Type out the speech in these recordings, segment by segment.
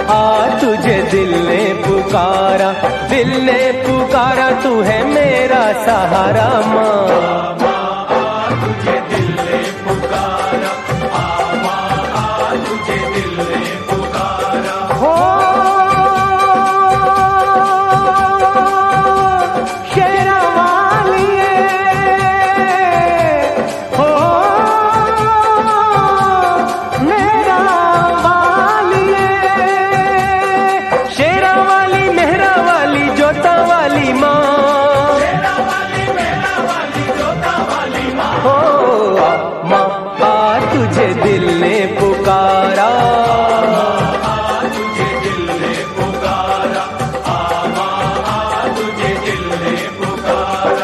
आ तुझे दिल ने पुकारा, दिल ने पुकारा, तू है मेरा सहारा माँ। तुझे दिल ने पुकारा, तुझे दिल ने पुकारा। हो शेरावालिए, हो मेरा वालिए, शेरावाली मेहरा वाली जोता वाली माँ, हो माँ आ तुझे दिल ने पुकारा, तुझे दिल ने पुकारा, तुझे दिल ने पुकारा।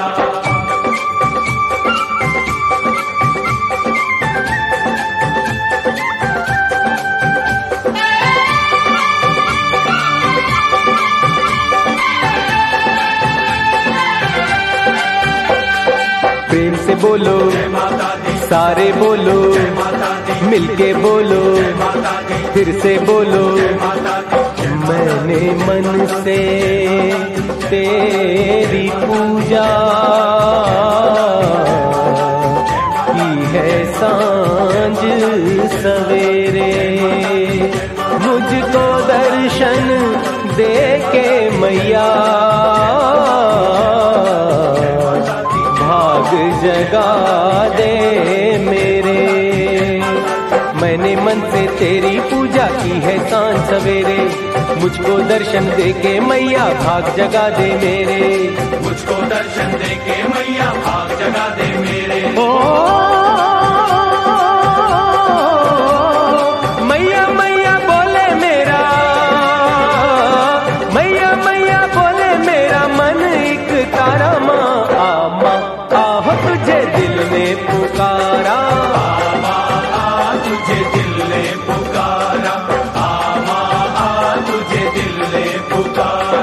प्रेम से बोलो सारे बोलो, मिलके बोलो फिर से बोलो, मैंने मन से तेरी पूजा की है सांझ सवेरे, मुझको दर्शन दे के मैया भाग जगा दे मेरे, मैंने मन से तेरी पूजा की है सांझ सवेरे, मुझको दर्शन दे के मैया भाग जगा दे मेरे, मुझको दर्शन दे के मैया भाग जगा दे मेरे। ओ मैया मैया बोले मेरा, मैया मैया बोले मेरा मन एक तारा माँ, आहो तुझे दिल ने पुकारा, तुझे दिल ने पुकारा, तुझे दिल ने पुकारा।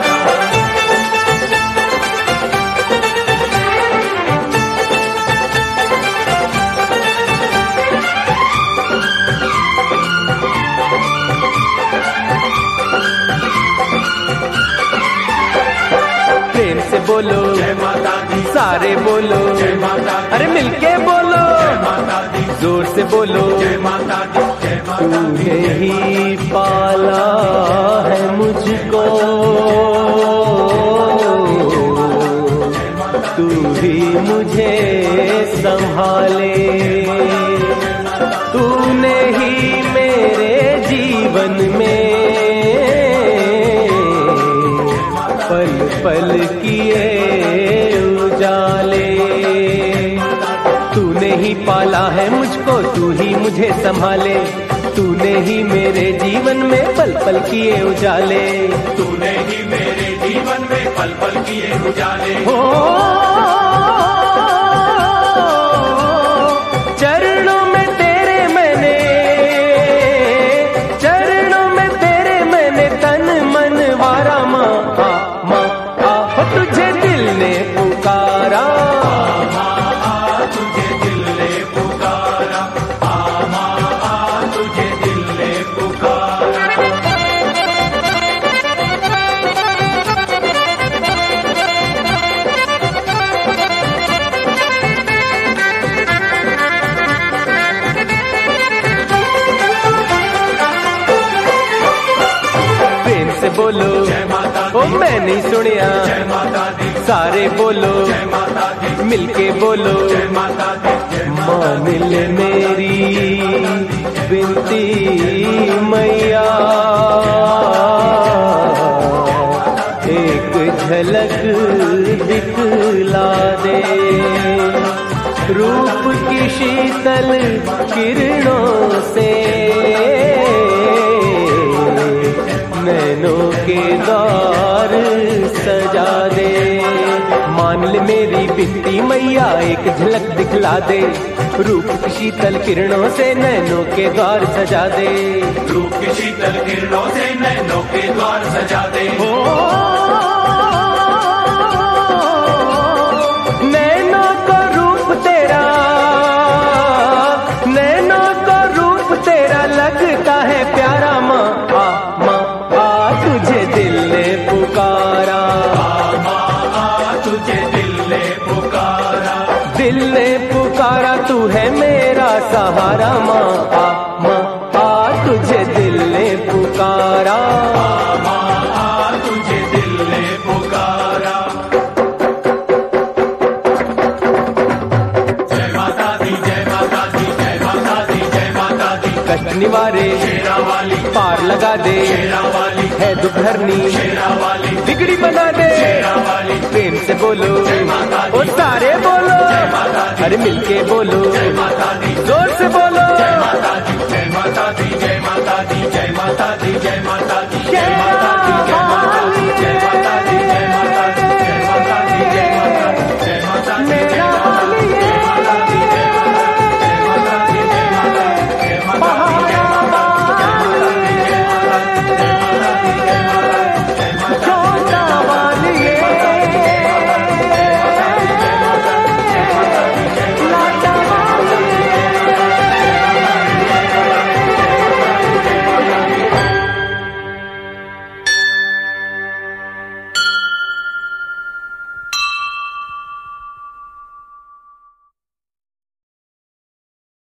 प्रेम से बोलो जय माता दी, सारे बोलो, जय माता दी, अरे मिलके बोलो जय माता दी, जोर से बोलो, जय माता दी, जय माता दी। तूने ही पाला है मुझको, तू ही मुझे संभाले, तूने ही मेरे जीवन में पल पल किए उजाले, तूने ही पाला है मुझको, तू ही मुझे संभाले, तूने ही मेरे जीवन में पल पल किए उजाले, तूने ही मेरे जीवन में पल पल किए उजाले। हो चरणों में तेरे मैंने, चरणों में तेरे मैंने तन मन वारा माँ, तुझे दिल ने पुकारा, तुझे दिल ने पुकारा, तुझे दिल ने पुकारा। प्रेम से बोलो जय माता दी, ओ मैं नहीं सुनिया, जय माता दी, सारे बोलो जय माता दी, मिलके बोलो, जय माता दी, जय मान ले मेरी विनती मैया, एक झलक दिखला दे, रूप की शीतल किरणों से नैनों के द्वार सजा दे, मान ले मेरी बिनती मैया एक झलक दिखला दे, रूप की शीतल किरणों से नैनों के द्वार सजा दे, रूप की शीतल किरणों से नैनों के द्वार सजा दे। नैनों को रूप तेरा, नैनों को रूप तेरा लगता है प्यारा माँ, शेरा वाली, पार लगा दे, शेरा वाली, है दुख हरनी, शेरा वाली, बिगड़ी बना दे, शेरा वाली, प्रेम से बोलो, माता दी, ओ सारे बोलो, माता दी, अरे मिलके बोलो, जय माता दी, जोर से बोलो, जय माता दी, जय माता दी, जय माता दी, जय माता दी, जय माता दी, जय माता दी।